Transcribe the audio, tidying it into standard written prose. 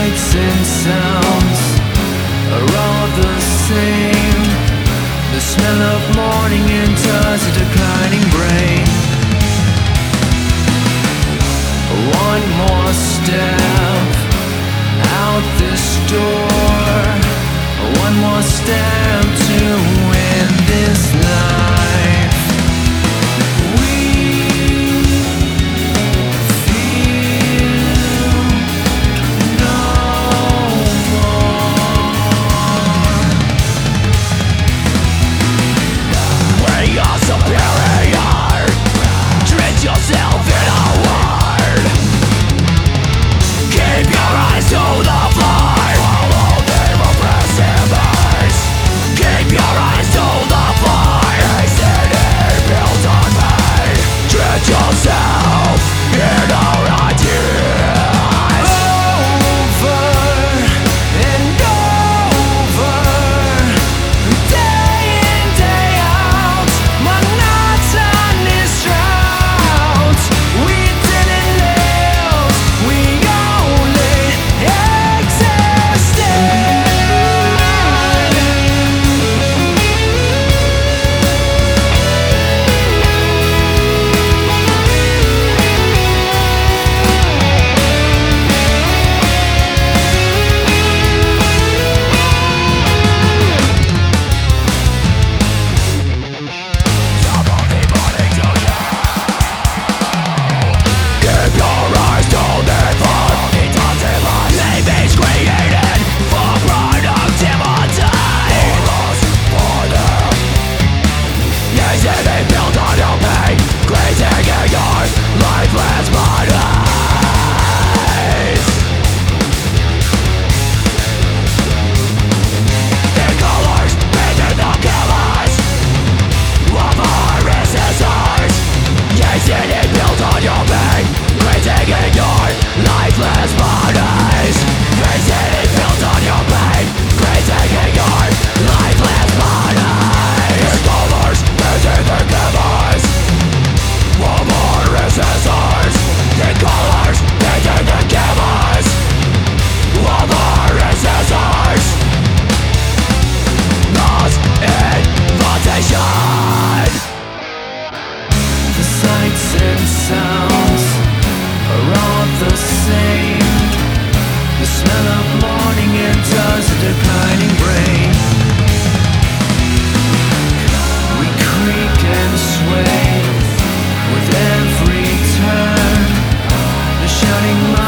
sights and sounds are all the same. The smell of morning enters a declining brain. One more step out this door, one more step to win this life. We feel no more. When you're superior, treat yourself in a word. Keep your eyes to the floor, follow the repressive eyes. Keep your eyes to the floor, a city built on pain. Treat yourself in our ideas. Over and over, day in, day out, monotonous drought. We didn't live, we only existed. Somebody wanting to you. Keep your eyes to the floor. It doesn't lie. Life is created for productivity. For us, for them. Yes, it is built on your pain. Grazing in your lifeless bodies. The colors painted the canvas of our ancestors. Yes, it is built on your pain. Grazing in your lifeless bodies. Yes, it is built on your pain. Grazing in your lifeless bodies. The colors painted the canvas of our ancestors. The colors painted the canvas of our ancestors. Lost invitation. The sights and sounds are all the same. The smell of morning enters a declining brain. We creak and sway with every turn. The shouting